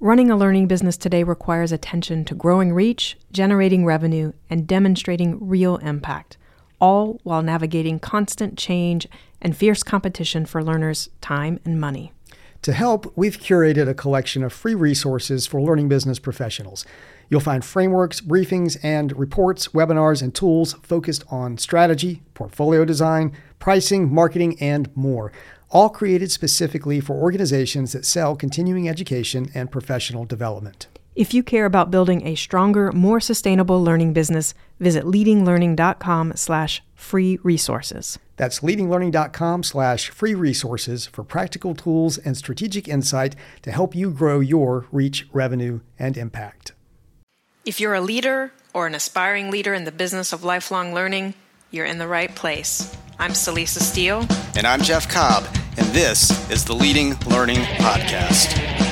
Running a learning business today requires attention to growing reach, generating revenue, and demonstrating real impact, all while navigating constant change and fierce competition for learners' time and money. To help, we've curated a collection of free resources for learning business professionals. You'll find frameworks, briefings, and reports, webinars, and tools focused on strategy, portfolio design, pricing, marketing, and more, all created specifically for organizations that sell continuing education and professional development. If you care about building a stronger, more sustainable learning business, visit leadinglearning.com/free resources. That's leadinglearning.com/free resources for practical tools and strategic insight to help you grow your reach, revenue, and impact. If you're a leader or an aspiring leader in the business of lifelong learning, you're in the right place. I'm Celisa Steele. And I'm Jeff Cobb, and this is the Leading Learning Podcast.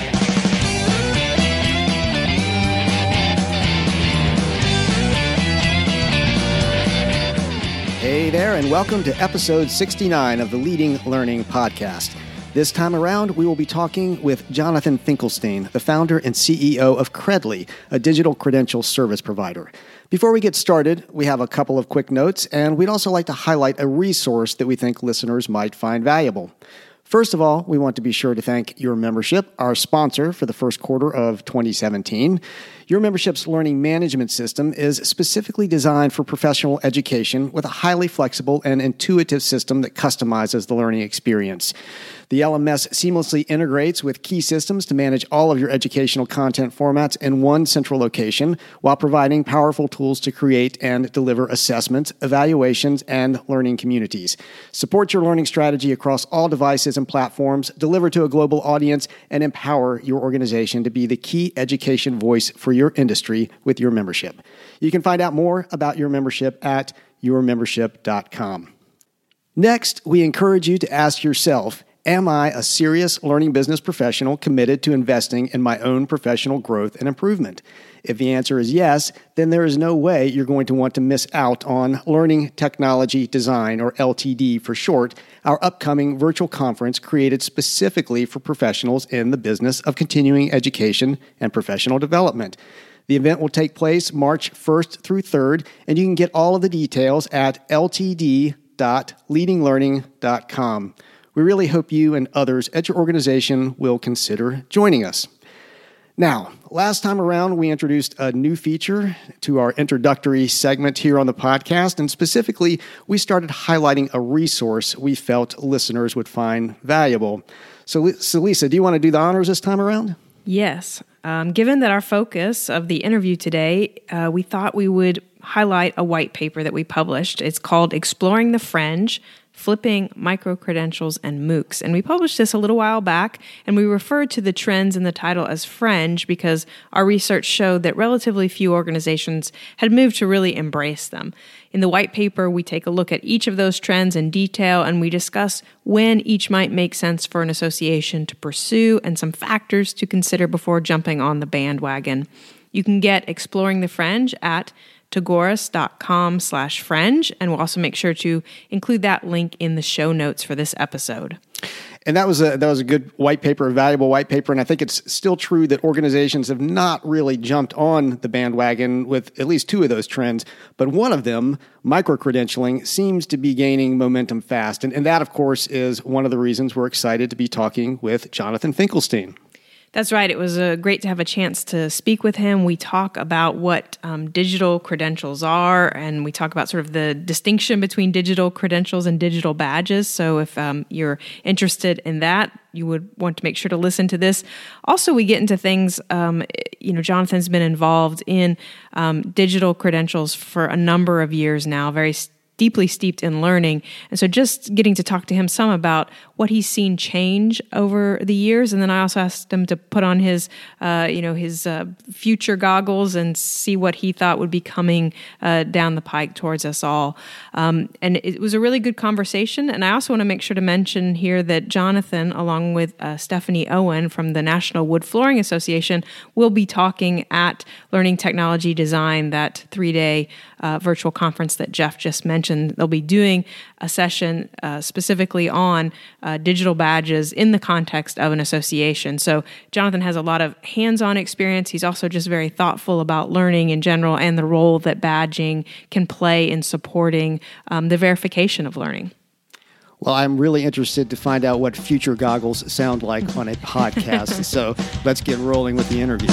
Hey there, and welcome to episode 69 of the Leading Learning Podcast. This time around, we will be talking with Jonathan Finkelstein, the founder and CEO of Credly, a digital credential service provider. Before we get started, we have a couple of quick notes, and we'd also like to highlight a resource that we think listeners might find valuable. First of all, we want to be sure to thank Your Membership, our sponsor for the first quarter of 2017. Your Membership's learning management system is specifically designed for professional education with a highly flexible and intuitive system that customizes the learning experience. The LMS seamlessly integrates with key systems to manage all of your educational content formats in one central location while providing powerful tools to create and deliver assessments, evaluations, and learning communities. Support your learning strategy across all devices and platforms, deliver to a global audience, and empower your organization to be the key education voice for your industry with Your Membership. You can find out more about Your Membership at yourmembership.com. Next, we encourage you to ask yourself, am I a serious learning business professional committed to investing in my own professional growth and improvement? If the answer is yes, then there is no way you're going to want to miss out on Learning Technology Design, or LTD for short, our upcoming virtual conference created specifically for professionals in the business of continuing education and professional development. The event will take place March 1st through 3rd, and you can get all of the details at ltd.leadinglearning.com. We really hope you and others at your organization will consider joining us. Now, last time around, we introduced a new feature to our introductory segment here on the podcast, and specifically, we started highlighting a resource we felt listeners would find valuable. So, Lisa, do you want to do the honors this time around? Yes. Given that our focus of the interview today, we thought we would highlight a white paper that we published. It's called Exploring the Fringe, Flipping Micro-Credentials and MOOCs. And we published this a little while back, and we referred to the trends in the title as fringe because our research showed that relatively few organizations had moved to really embrace them. In the white paper, we take a look at each of those trends in detail, and we discuss when each might make sense for an association to pursue and some factors to consider before jumping on the bandwagon. You can get Exploring the Fringe at tagoras.com/fringe, and we'll also make sure to include that link in the show notes for this episode. And that was a good white paper, a valuable white paper, and I think it's still true that organizations have not really jumped on the bandwagon with at least two of those trends, but one of them, micro-credentialing, seems to be gaining momentum fast, and that, of course, is one of the reasons we're excited to be talking with Jonathan Finkelstein. That's right. It was great to have a chance to speak with him. We talk about what digital credentials are, and we talk about sort of the distinction between digital credentials and digital badges. So if you're interested in that, you would want to make sure to listen to this. Also, we get into things, Jonathan's been involved in digital credentials for a number of years now, very deeply steeped in learning. And so just getting to talk to him some about what he's seen change over the years. And then I also asked him to put on his future goggles and see what he thought would be coming down the pike towards us all. And it was a really good conversation. And I also want to make sure to mention here that Jonathan, along with Stephanie Owen from the National Wood Flooring Association, will be talking at Learning Technology Design, that 3-day virtual conference that Jeff just mentioned. launch, and they'll be doing a session specifically on digital badges in the context of an association. So Jonathan has a lot of hands-on experience. He's also just very thoughtful about learning in general and the role that badging can play in supporting the verification of learning. Well, I'm really interested to find out what future goggles sound like on a podcast. So let's get rolling with the interview.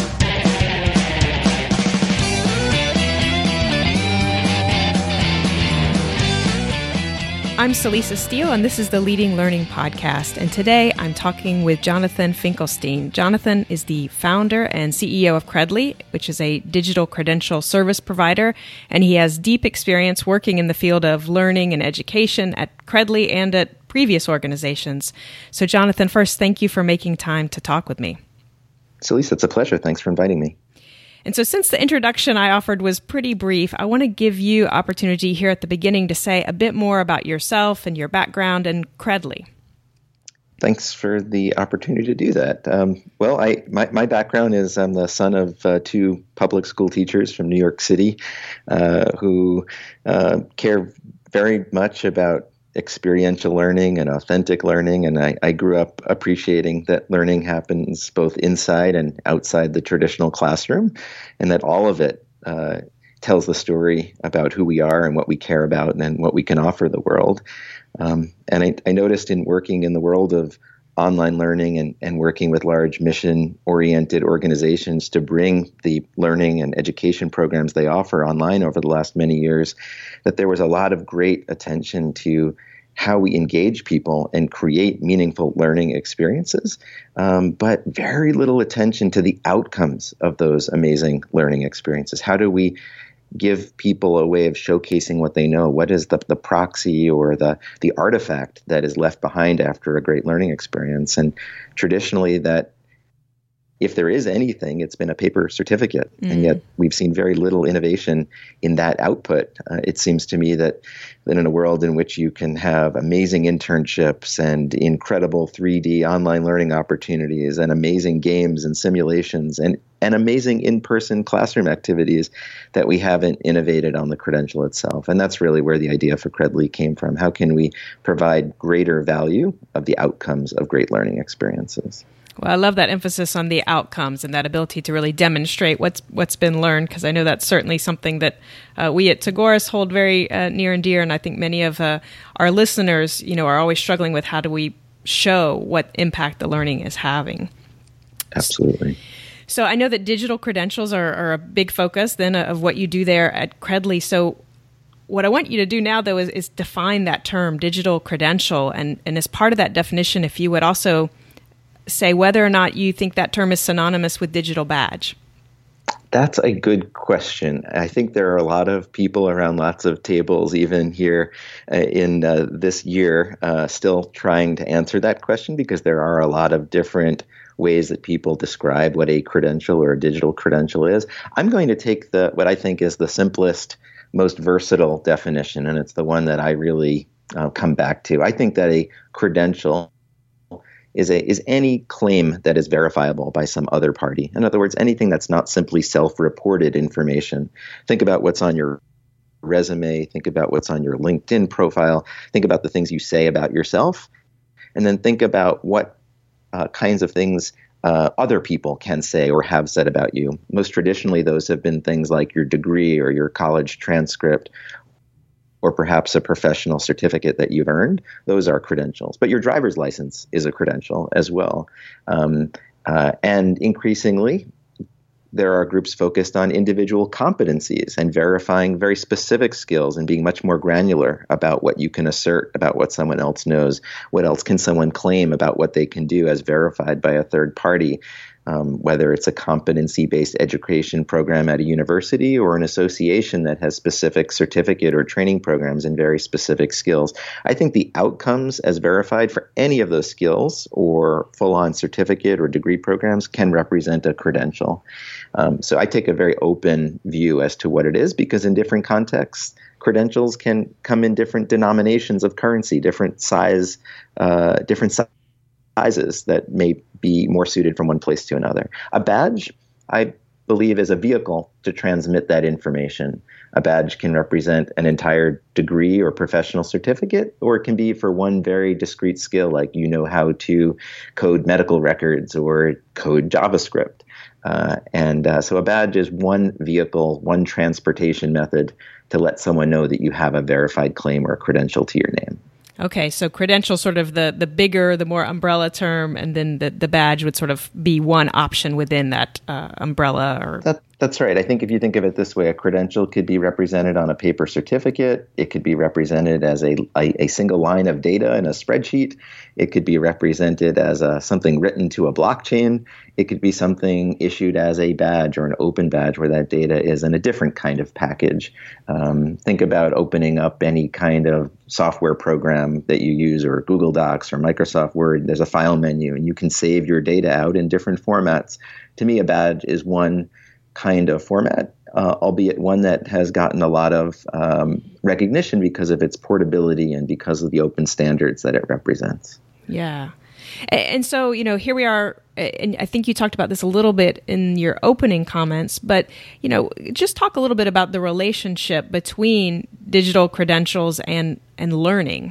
I'm Celisa Steele, and this is the Leading Learning Podcast. And today I'm talking with Jonathan Finkelstein. Jonathan is the founder and CEO of Credly, which is a digital credential service provider. And he has deep experience working in the field of learning and education at Credly and at previous organizations. So Jonathan, first, thank you for making time to talk with me. Celisa, it's a pleasure. Thanks for inviting me. And so since the introduction I offered was pretty brief, I want to give you opportunity here at the beginning to say a bit more about yourself and your background and Credly. Thanks for the opportunity to do that. My background is I'm the son of two public school teachers from New York City who care very much about experiential learning and authentic learning. And I grew up appreciating that learning happens both inside and outside the traditional classroom, and that all of it tells the story about who we are and what we care about and what we can offer the world. And I noticed in working in the world of online learning and working with large mission-oriented organizations to bring the learning and education programs they offer online over the last many years, that there was a lot of great attention to how we engage people and create meaningful learning experiences, but very little attention to the outcomes of those amazing learning experiences. How do we give people a way of showcasing what they know? What is the proxy or the artifact that is left behind after a great learning experience? And traditionally, that if there is anything, it's been a paper certificate. And yet we've seen very little innovation in that output. It seems to me that in a world in which you can have amazing internships and incredible 3D online learning opportunities and amazing games and simulations and amazing in-person classroom activities, that we haven't innovated on the credential itself. And that's really where the idea for Credly came from. How can we provide greater value of the outcomes of great learning experiences? Well, I love that emphasis on the outcomes and that ability to really demonstrate what's been learned, because I know that's certainly something that we at Tagoras hold very near and dear, and I think many of our listeners, are always struggling with how do we show what impact the learning is having. Absolutely. So I know that digital credentials are a big focus then of what you do there at Credly. So what I want you to do now, though, is define that term, digital credential, and as part of that definition, if you would also say whether or not you think that term is synonymous with digital badge. That's a good question. I think there are a lot of people around lots of tables, even here in this year, still trying to answer that question, because there are a lot of different ways that people describe what a credential or a digital credential is. I'm going to take what I think is the simplest, most versatile definition, and it's the one that I really come back to. I think that a credential is any claim that is verifiable by some other party. In other words, anything that's not simply self-reported information. Think about what's on your resume. Think about what's on your LinkedIn profile. Think about the things you say about yourself. And then think about what kinds of things other people can say or have said about you. Most traditionally, those have been things like your degree or your college transcript, or perhaps a professional certificate that you've earned. Those are credentials. But your driver's license is a credential as well. And increasingly, there are groups focused on individual competencies and verifying very specific skills and being much more granular about what you can assert about what someone else knows. What else can someone claim about what they can do as verified by a third party? Whether it's a competency-based education program at a university or an association that has specific certificate or training programs in very specific skills. I think the outcomes as verified for any of those skills or full-on certificate or degree programs can represent a credential. So I take a very open view as to what it is, because in different contexts, credentials can come in different denominations of currency, different sizes that may be more suited from one place to another. A badge, I believe is a vehicle to transmit that information. A badge can represent an entire degree or professional certificate, or it can be for one very discrete skill, like you know how to code medical records or code JavaScript. So a badge is one vehicle, one transportation method to let someone know that you have a verified claim or a credential to your name. Okay, so credential sort of the bigger, the more umbrella term, and then the badge would sort of be one option within that umbrella. Or That's right. I think if you think of it this way, a credential could be represented on a paper certificate. It could be represented as a single line of data in a spreadsheet. It could be represented as something written to a blockchain. It could be something issued as a badge or an open badge where that data is in a different kind of package. Think about opening up any kind of software program that you use, or Google Docs or Microsoft Word. There's a file menu, and you can save your data out in different formats. To me, a badge is one kind of format, albeit one that has gotten a lot of recognition because of its portability and because of the open standards that it represents. Yeah. And so, here we are, and I think you talked about this a little bit in your opening comments, but, just talk a little bit about the relationship between digital credentials and learning.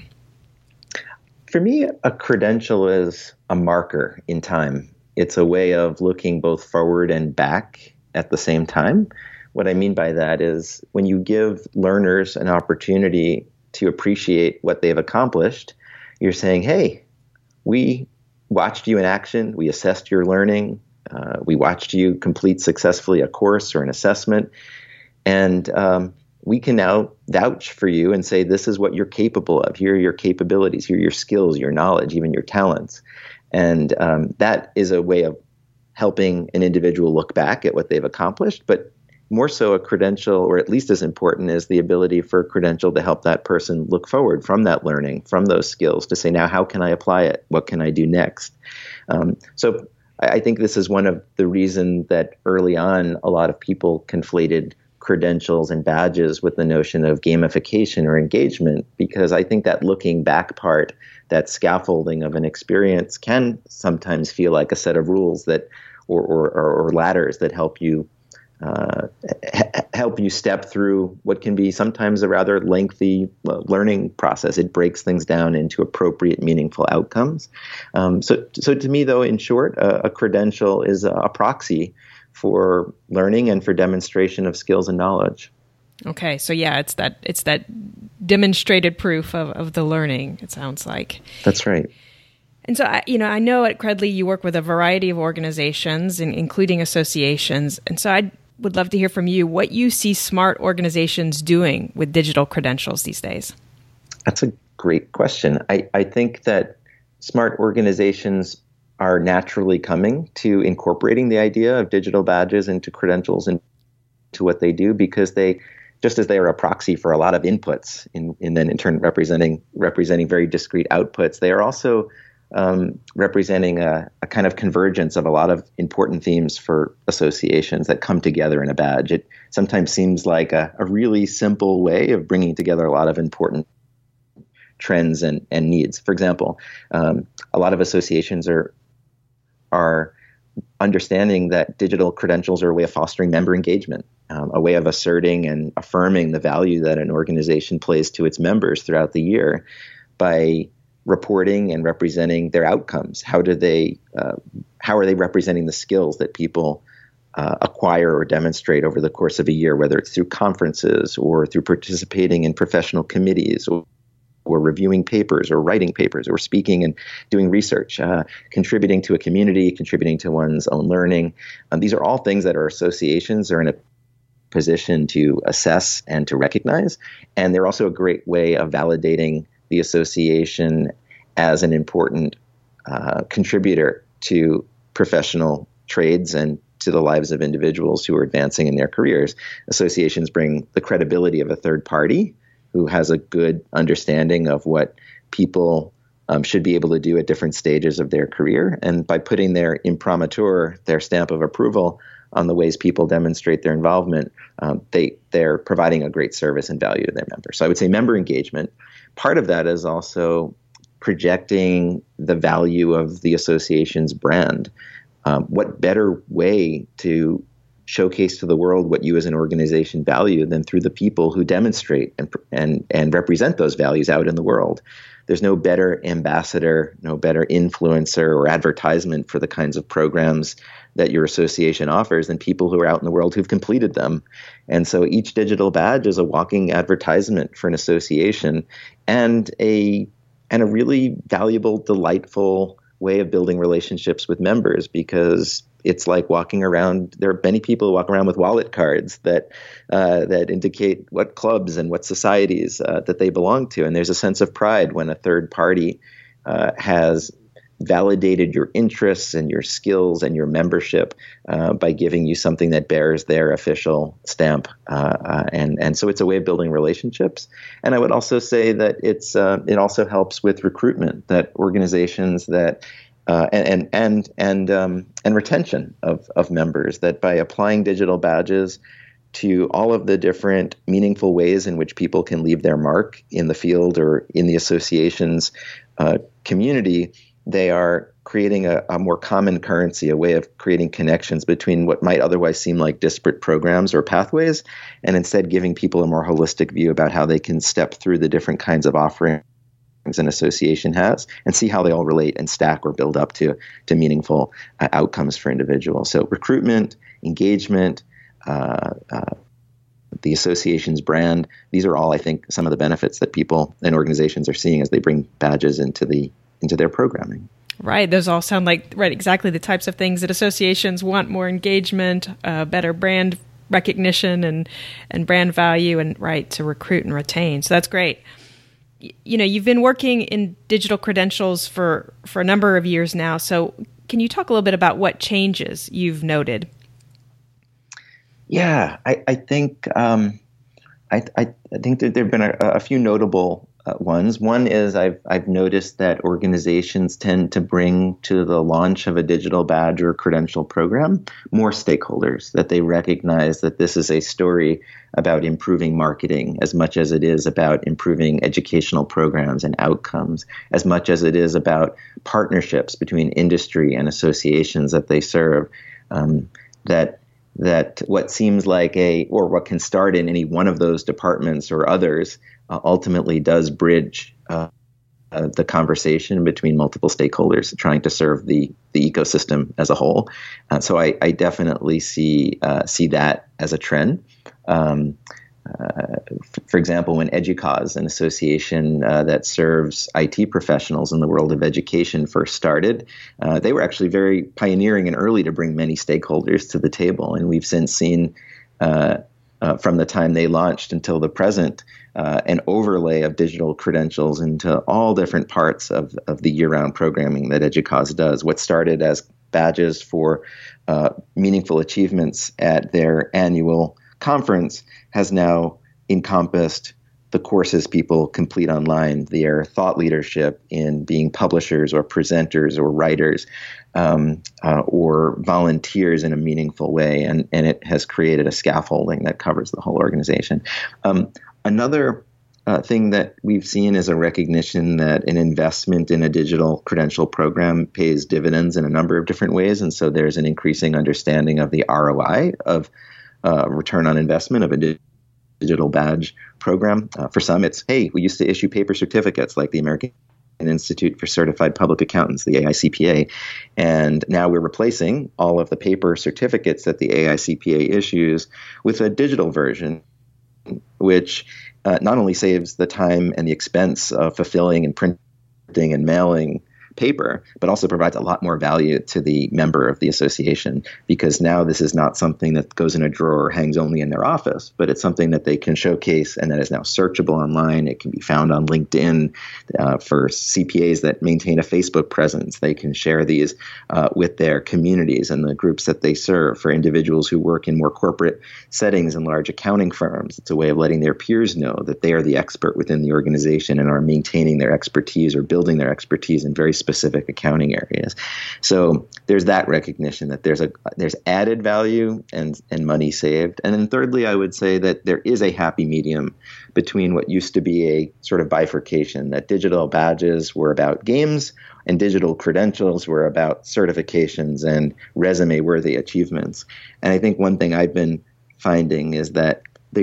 For me, a credential is a marker in time. It's a way of looking both forward and back at the same time. What I mean by that is when you give learners an opportunity to appreciate what they've accomplished, you're saying, hey, we watched you in action, we assessed your learning, we watched you complete successfully a course or an assessment, and we can now vouch for you and say, this is what you're capable of. Here are your capabilities, here are your skills, your knowledge, even your talents. And that is a way of helping an individual look back at what they've accomplished, but more so a credential, or at least as important, is the ability for a credential to help that person look forward from that learning, from those skills, to say, now, how can I apply it? What can I do next? So I think this is one of the reasons that early on, a lot of people conflated credentials and badges with the notion of gamification or engagement, because I think that looking back part, that scaffolding of an experience, can sometimes feel like a set of rules that, or ladders that help you step through what can be sometimes a rather lengthy learning process. It breaks things down into appropriate, meaningful outcomes. So to me, though, in short, a credential is a proxy for learning and for demonstration of skills and knowledge. Okay, so yeah, it's that demonstrated proof of the learning, it sounds like. That's right. And so, I know at Credly you work with a variety of organizations, including associations. And so I would love to hear from you what you see smart organizations doing with digital credentials these days. That's a great question. I think that smart organizations are naturally coming to incorporating the idea of digital badges into credentials and to what they do, because they, just as they are a proxy for a lot of inputs and then in turn representing very discrete outputs, they are also representing a kind of convergence of a lot of important themes for associations that come together in a badge. It sometimes seems like a really simple way of bringing together a lot of important trends and needs. For example, a lot of associations are understanding that digital credentials are a way of fostering member engagement, a way of asserting and affirming the value that an organization plays to its members throughout the year by reporting and representing their outcomes. How are they representing the skills that people acquire or demonstrate over the course of a year, whether it's through conferences or through participating in professional committees or reviewing papers or writing papers or speaking and doing research, contributing to a community, contributing to one's own learning. These are all things that our associations are in a position to assess and to recognize. And they're also a great way of validating the association as an important contributor to professional trades and to the lives of individuals who are advancing in their careers. Associations bring the credibility of a third party who has a good understanding of what people should be able to do at different stages of their career. And by putting their imprimatur, their stamp of approval on the ways people demonstrate their involvement, they're providing a great service and value to their members. So I would say member engagement. Part of that is also projecting the value of the association's brand. What better way to showcase to the world what you as an organization value than through the people who demonstrate and represent those values out in the world. There's no better ambassador, no better influencer or advertisement for the kinds of programs that your association offers than people who are out in the world who've completed them. And so each digital badge is a walking advertisement for an association and a really valuable, delightful way of building relationships with members, because it's like walking around. There are many people who walk around with wallet cards that indicate what clubs and what societies that they belong to. And there's a sense of pride when a third party has validated your interests and your skills and your membership by giving you something that bears their official stamp. And so it's a way of building relationships. And I would also say that it also helps with recruitment, that organizations that and retention of members, that by applying digital badges to all of the different meaningful ways in which people can leave their mark in the field or in the association's community, they are creating a more common currency, a way of creating connections between what might otherwise seem like disparate programs or pathways, and instead giving people a more holistic view about how they can step through the different kinds of offerings an association has and see how they all relate and stack or build up to meaningful outcomes for individuals. So recruitment, engagement, the association's brand, these are all, I think, some of the benefits that people and organizations are seeing as they bring badges into their programming. Right. Those all sound like exactly the types of things that associations want: more engagement, better brand recognition and brand value, and to recruit and retain. So that's great. You've been working in digital credentials for a number of years now. So can you talk a little bit about what changes you've noted? Yeah, I think that there have been a few notable ones. One is I've noticed that organizations tend to bring to the launch of a digital badge or credential program more stakeholders, that they recognize that this is a story about improving marketing as much as it is about improving educational programs and outcomes, as much as it is about partnerships between industry and associations that they serve. That what seems like or what can start in any one of those departments or others ultimately does bridge the conversation between multiple stakeholders trying to serve the ecosystem as a whole. So I definitely see that as a trend. For example, when EDUCAUSE, an association that serves IT professionals in the world of education, first started, they were actually very pioneering and early to bring many stakeholders to the table. And we've since seen, from the time they launched until the present, an overlay of digital credentials into all different parts of the year-round programming that EDUCAUSE does. What started as badges for meaningful achievements at their annual conference has now encompassed the courses people complete online, their thought leadership in being publishers or presenters or writers or volunteers in a meaningful way. And it has created a scaffolding that covers the whole organization. Another thing that we've seen is a recognition that an investment in a digital credential program pays dividends in a number of different ways. And so there's an increasing understanding of the ROI of return on investment of a digital badge program. For some, it's, hey, we used to issue paper certificates like the American Institute for Certified Public Accountants, the AICPA, and now we're replacing all of the paper certificates that the AICPA issues with a digital version, which not only saves the time and the expense of fulfilling and printing and mailing paper, but also provides a lot more value to the member of the association, because now this is not something that goes in a drawer or hangs only in their office, but it's something that they can showcase and that is now searchable online. It can be found on LinkedIn. For CPAs that maintain a Facebook presence, they can share these with their communities and the groups that they serve. For individuals who work in more corporate settings and large accounting firms, it's a way of letting their peers know that they are the expert within the organization and are maintaining their expertise or building their expertise in very specific accounting areas. So there's that recognition that there's added value and money saved. And then thirdly, I would say that there is a happy medium between what used to be a sort of bifurcation, that digital badges were about games and digital credentials were about certifications and resume-worthy achievements. And I think one thing I've been finding is that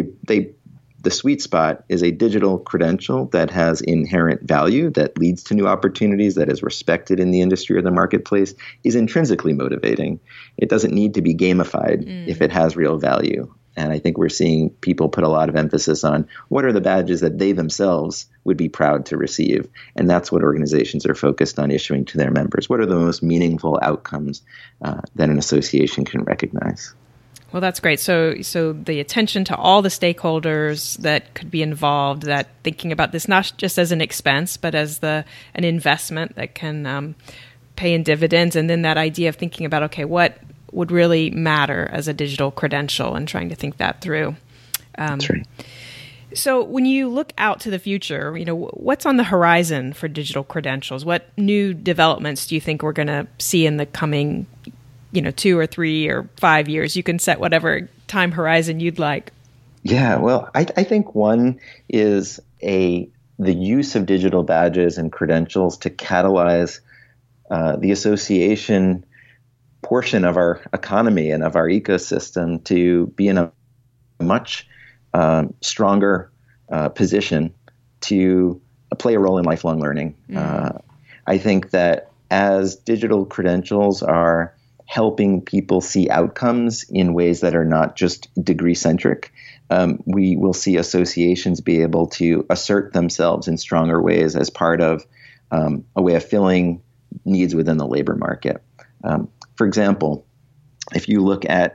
the sweet spot is a digital credential that has inherent value, that leads to new opportunities, that is respected in the industry or the marketplace, is intrinsically motivating. It doesn't need to be gamified if it has real value. And I think we're seeing people put a lot of emphasis on what are the badges that they themselves would be proud to receive. And that's what organizations are focused on issuing to their members. What are the most meaningful outcomes that an association can recognize? Well, that's great. So the attention to all the stakeholders that could be involved, that thinking about this not just as an expense, but as an investment that can pay in dividends. And then that idea of thinking about, okay, what would really matter as a digital credential, and trying to think that through. That's right. So when you look out to the future, what's on the horizon for digital credentials? What new developments do you think we're going to see in the coming 2 or 3 or 5 years? You can set whatever time horizon you'd like. Yeah, well, I think one is the use of digital badges and credentials to catalyze the association portion of our economy and of our ecosystem to be in a much stronger position to play a role in lifelong learning. I think that as digital credentials are helping people see outcomes in ways that are not just degree-centric, we will see associations be able to assert themselves in stronger ways as part of a way of filling needs within the labor market. For example, if you look at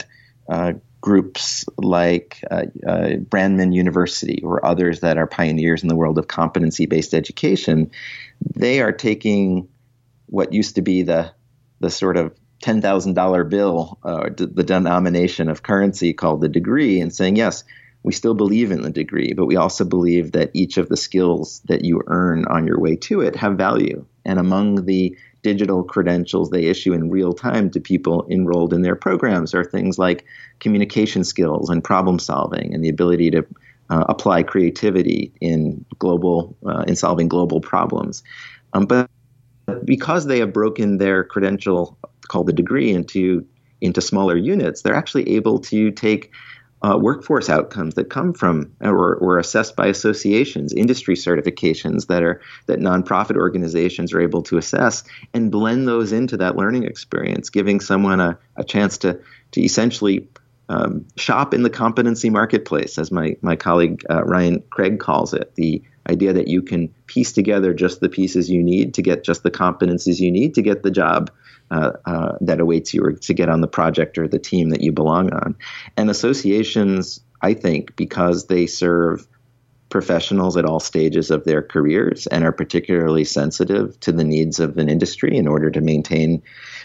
groups like Brandman University or others that are pioneers in the world of competency-based education, they are taking what used to be the sort of $10,000 bill, the denomination of currency called the degree, and saying, yes, we still believe in the degree, but we also believe that each of the skills that you earn on your way to it have value. And among the digital credentials they issue in real time to people enrolled in their programs are things like communication skills and problem solving and the ability to apply creativity in solving global problems. But because they have broken their credential called the degree into smaller units, they're actually able to take workforce outcomes that come from or assessed by associations, industry certifications that nonprofit organizations are able to assess, and blend those into that learning experience, giving someone a chance to essentially shop in the competency marketplace, as my colleague Ryan Craig calls it, the idea that you can piece together just the pieces you need to get just the competencies you need to get the job that awaits you, or to get on the project or the team that you belong on. And associations, I think, because they serve professionals at all stages of their careers and are particularly sensitive to the needs of an industry in order to maintain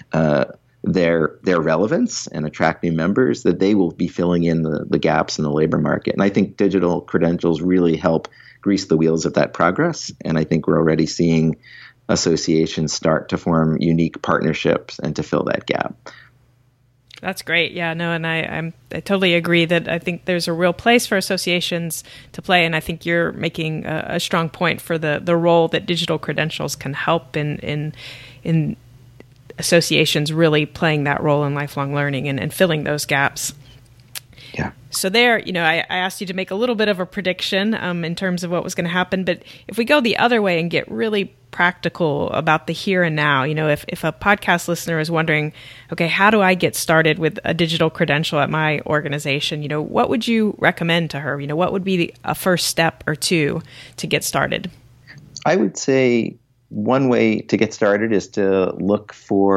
their relevance and attract new members, that they will be filling in the gaps in the labor market. And I think digital credentials really help grease the wheels of that progress. And I think we're already seeing associations start to form unique partnerships and to fill that gap. That's great. Yeah, no, and I totally agree that I think there's a real place for associations to play, and I think you're making a strong point for the role that digital credentials can help in associations really playing that role in lifelong learning and filling those gaps. Yeah. So there, I asked you to make a little bit of a prediction in terms of what was going to happen. But if we go the other way and get really practical about the here and now, if a podcast listener is wondering, okay, how do I get started with a digital credential at my organization? What would you recommend to her? What would be a first step or two to get started? I would say one way to get started is to look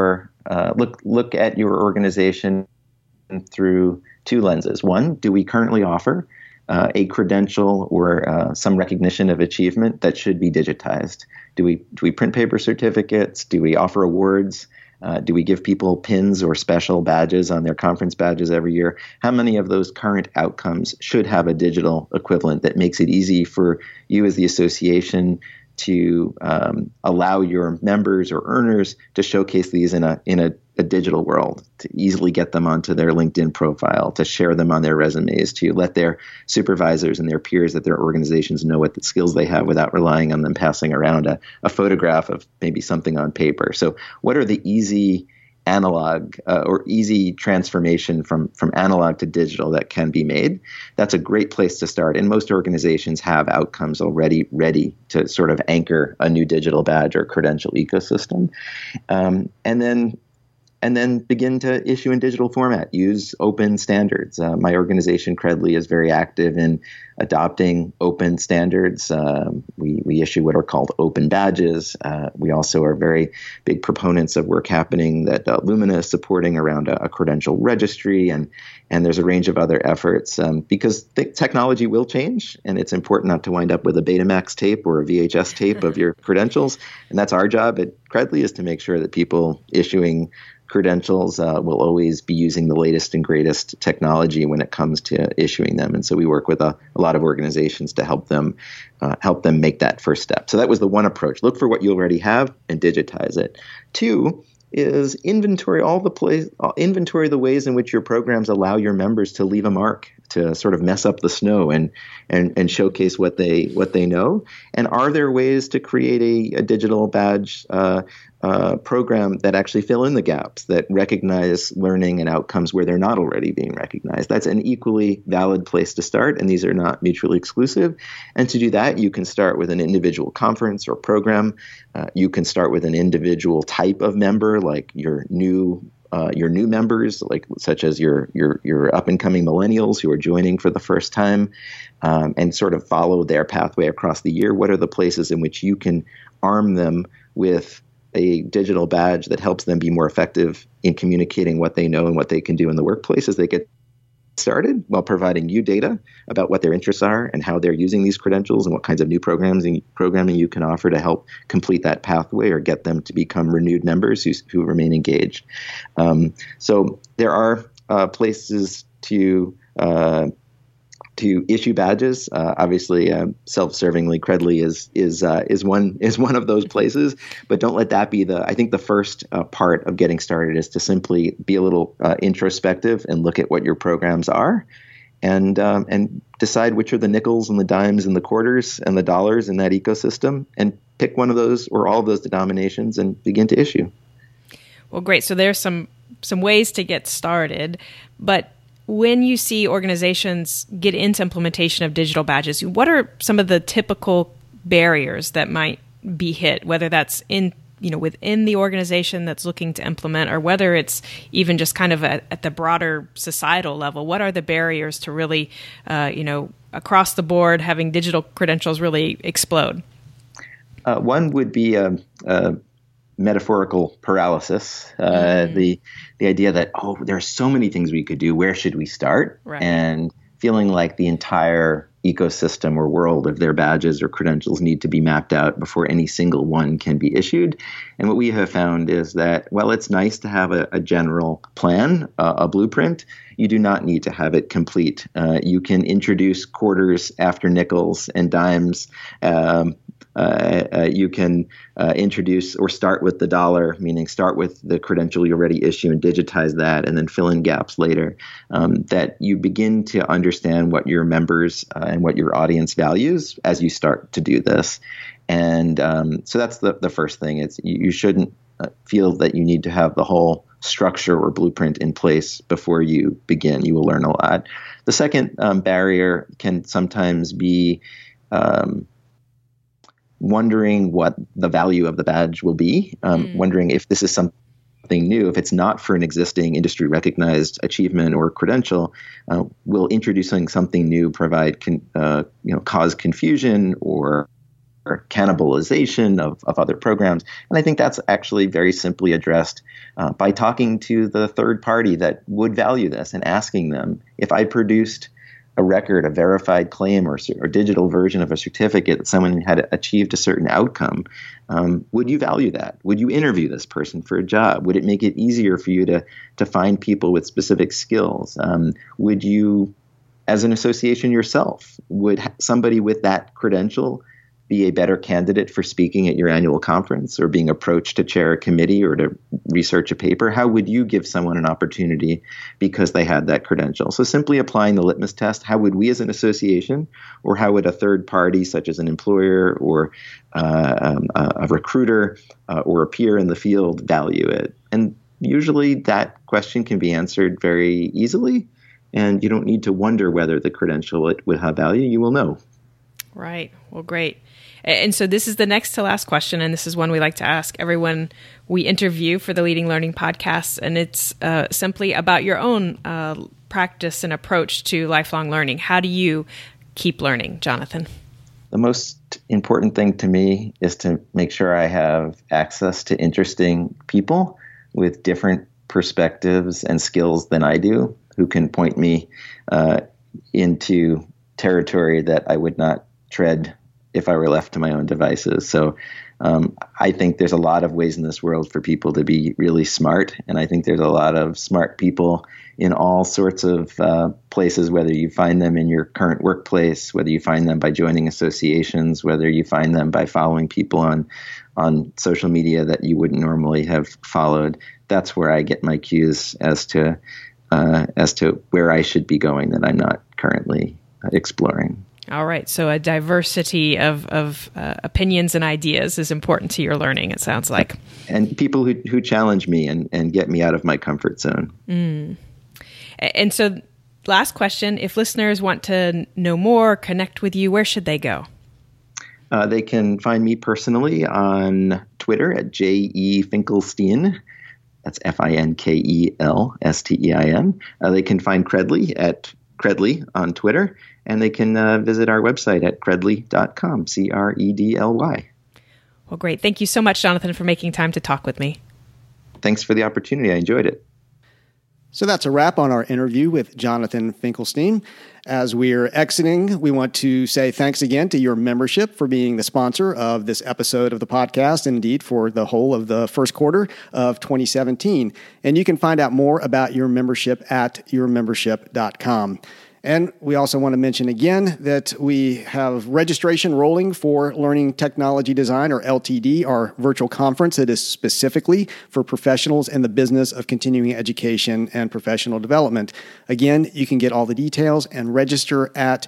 at your organization through two lenses. One, do we currently offer a credential or some recognition of achievement that should be digitized? Do we print paper certificates? Do we offer awards? Do we give people pins or special badges on their conference badges every year? How many of those current outcomes should have a digital equivalent that makes it easy for you as the association to allow your members or earners to showcase these in a digital world, to easily get them onto their LinkedIn profile, to share them on their resumes, to let their supervisors and their peers at their organizations know what the skills they have without relying on them passing around a photograph of maybe something on paper. So what are the easy analog or easy transformation from analog to digital that can be made? That's a great place to start. And most organizations have outcomes already ready to sort of anchor a new digital badge or credential ecosystem. And then begin to issue in digital format, use open standards. My organization, Credly, is very active in adopting open standards. We issue what are called open badges. We also are very big proponents of work happening that Lumina is supporting around a credential registry, and there's a range of other efforts because technology will change, and it's important not to wind up with a Betamax tape or a VHS tape of your credentials. And that's our job at Credly, is to make sure that people issuing credentials will always be using the latest and greatest technology when it comes to issuing them. And so we work with a lot of organizations to help them make that first step. So that was the one approach. Look for what you already have and digitize it. Two is inventory the ways in which your programs allow your members to leave a mark, to sort of mess up the snow and showcase what they know. And are there ways to create a digital badge program that actually fill in the gaps, that recognize learning and outcomes where they're not already being recognized? That's an equally valid place to start, and these are not mutually exclusive. And to do that, you can start with an individual conference or program. You can start with an individual type of member, like your new members, like such as your up and coming millennials who are joining for the first time, and sort of follow their pathway across the year. What are the places in which you can arm them with a digital badge that helps them be more effective in communicating what they know and what they can do in the workplace as they get started, while providing you data about what their interests are and how they're using these credentials and what kinds of new programming you can offer to help complete that pathway or get them to become renewed members who remain engaged. So there are places to issue badges. Obviously, self-servingly, Credly is one of those places. But don't let that be I think the first part of getting started is to simply be a little introspective and look at what your programs are, and decide which are the nickels and the dimes and the quarters and the dollars in that ecosystem, and pick one of those or all of those denominations and begin to issue. Well, great. So there's some ways to get started, but when you see organizations get into implementation of digital badges, what are some of the typical barriers that might be hit, whether that's within the organization that's looking to implement, or whether it's even just kind of at the broader societal level? What are the barriers to really, across the board, having digital credentials really explode? One would be metaphorical paralysis, the idea that, there are so many things we could do, where should we start? Right. And feeling like the entire ecosystem or world of their badges or credentials need to be mapped out before any single one can be issued. And what we have found is that, while it's nice to have a general plan, a blueprint, you do not need to have it complete. You can introduce quarters after nickels and dimes. You can introduce or start with the dollar, meaning start with the credential you already issue and digitize that, and then fill in gaps later. That you begin to understand what your members and what your audience values as you start to do this. And so that's the first thing. It's you shouldn't feel that you need to have the whole structure or blueprint in place before you begin. You will learn a lot. The second barrier can sometimes be wondering what the value of the badge will be, wondering if this is something new. If it's not for an existing industry recognized achievement or credential, will introducing something new provide cause confusion or cannibalization of other programs? And I think that's actually very simply addressed by talking to the third party that would value this and asking them, if I produced a record, a verified claim, or digital version of a certificate that someone had achieved a certain outcome, would you value that? Would you interview this person for a job? Would it make it easier for you to find people with specific skills? Would you, as an association yourself, would somebody with that credential be a better candidate for speaking at your annual conference or being approached to chair a committee or to research a paper? How would you give someone an opportunity because they had that credential? So simply applying the litmus test, how would we as an association, or how would a third party such as an employer or a recruiter or a peer in the field value it? And usually that question can be answered very easily, and you don't need to wonder whether the credential will have value. You will know. Right. Well, great. And so this is the next to last question, and this is one we like to ask everyone we interview for the Leading Learning podcast, and it's simply about your own practice and approach to lifelong learning. How do you keep learning, Jonathan? The most important thing to me is to make sure I have access to interesting people with different perspectives and skills than I do, who can point me into territory that I would not tread if I were left to my own devices. So I think there's a lot of ways in this world for people to be really smart. And I think there's a lot of smart people in all sorts of places, whether you find them in your current workplace, whether you find them by joining associations, whether you find them by following people on social media that you wouldn't normally have followed. That's where I get my cues as to where I should be going that I'm not currently exploring. All right. So a diversity of opinions and ideas is important to your learning, it sounds like. And people who challenge me and get me out of my comfort zone. Mm. And so last question, if listeners want to know more, connect with you, where should they go? They can find me personally on Twitter at J.E. Finkelstein. That's Finkelstein. They can find Credly at Credly on Twitter, and they can visit our website at credly.com, Credly. Well, great. Thank you so much, Jonathan, for making time to talk with me. Thanks for the opportunity. I enjoyed it. So that's a wrap on our interview with Jonathan Finkelstein. As we're exiting, we want to say thanks again to your membership for being the sponsor of this episode of the podcast, and indeed for the whole of the first quarter of 2017. And you can find out more about your membership at yourmembership.com. And we also want to mention again that we have registration rolling for Learning Technology Design, or LTD, our virtual conference that is specifically for professionals in the business of continuing education and professional development. Again, you can get all the details and register at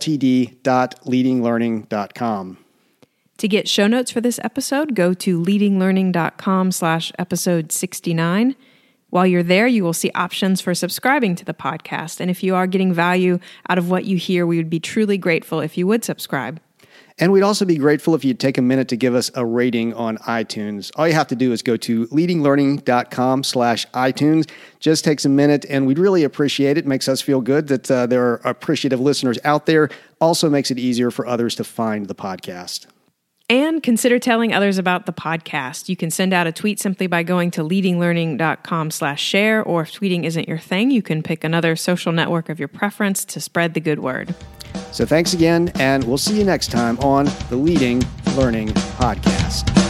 ltd.leadinglearning.com. To get show notes for this episode, go to leadinglearning.com/episode 69. While you're there, you will see options for subscribing to the podcast. And if you are getting value out of what you hear, we would be truly grateful if you would subscribe. And we'd also be grateful if you'd take a minute to give us a rating on iTunes. All you have to do is go to leadinglearning.com/iTunes. Just takes a minute, and we'd really appreciate it. It makes us feel good that there are appreciative listeners out there. Also makes it easier for others to find the podcast. And consider telling others about the podcast. You can send out a tweet simply by going to leadinglearning.com/share, or if tweeting isn't your thing, you can pick another social network of your preference to spread the good word. So thanks again, and we'll see you next time on the Leading Learning Podcast.